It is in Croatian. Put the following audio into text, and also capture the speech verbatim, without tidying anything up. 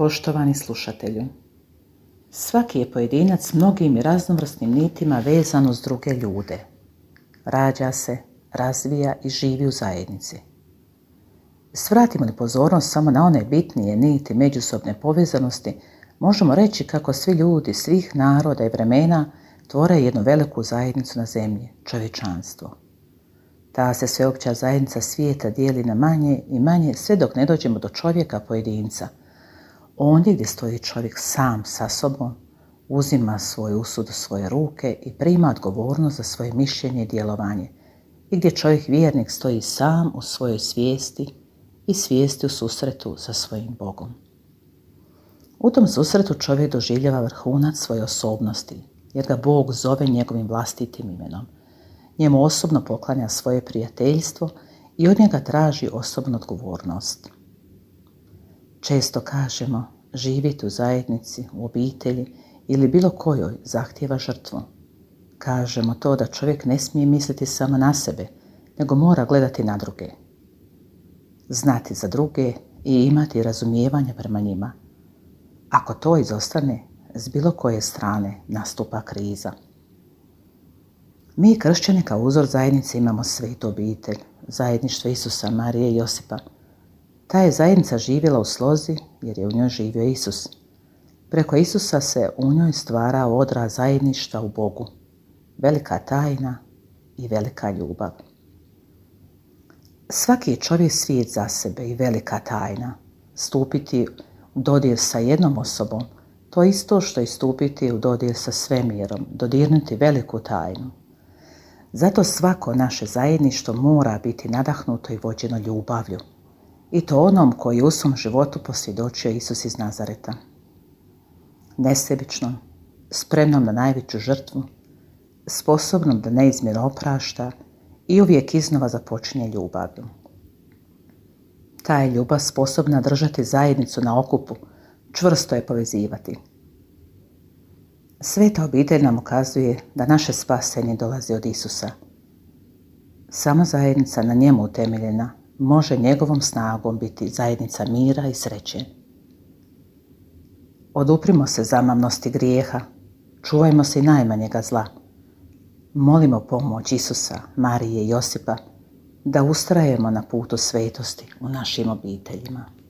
Poštovani slušatelju, svaki je pojedinac mnogim i raznovrsnim nitima vezan uz druge ljude. Rađa se, razvija i živi u zajednici. Svratimo li pozornost samo na one bitnije niti međusobne povezanosti, možemo reći kako svi ljudi svih naroda i vremena tvore jednu veliku zajednicu na zemlji, čovječanstvo. Ta se sveopća zajednica svijeta dijeli na manje i manje sve dok ne dođemo do čovjeka pojedinca. Ondje gdje stoji čovjek sam sa sobom, uzima svoj usud u svoje ruke i prima odgovornost za svoje mišljenje i djelovanje, i gdje čovjek vjernik stoji sam u svojoj svijesti i svijesti u susretu sa svojim Bogom. U tom susretu čovjek doživljava vrhunac svoje osobnosti, jer ga Bog zove njegovim vlastitim imenom. Njemu osobno poklanja svoje prijateljstvo i od njega traži osobnu odgovornost. Često kažemo, živjeti u zajednici, u obitelji ili bilo kojoj zahtijeva žrtvu. Kažemo to da čovjek ne smije misliti samo na sebe, nego mora gledati na druge. Znati za druge i imati razumijevanje prema njima. Ako to izostane, s bilo koje strane nastupa kriza. Mi kršćani kao uzor zajednice imamo svetu obitelj, zajedništvo Isusa, Marije i Josipa. Ta je zajednica živjela u slozi jer je u njoj živio Isus. Preko Isusa se u njoj stvarao odraz zajedništva u Bogu, velika tajna i velika ljubav. Svaki je čovjek svijet za sebe i velika tajna. Stupiti u dodir sa jednom osobom, to je isto što i stupiti u dodir sa svemirom, dodirnuti veliku tajnu. Zato svako naše zajedništvo mora biti nadahnuto i vođeno ljubavlju. I to onom koji je u svom životu posvjedočio Isus iz Nazareta. Nesebičnom, spremnom na najveću žrtvu, sposobnom da neizmjerno oprašta i uvijek iznova započinje ljubavlju. Ta je ljubav sposobna držati zajednicu na okupu, čvrsto je povezivati. Sveta obitelj nam ukazuje da naše spasenje dolazi od Isusa. Samo zajednica na njemu utemeljena može njegovom snagom biti zajednica mira i sreće. Oduprimo se zamamnosti grijeha, čuvajmo se i najmanjega zla. Molimo pomoć Isusa, Marije i Josipa da ustrajemo na putu svetosti u našim obiteljima.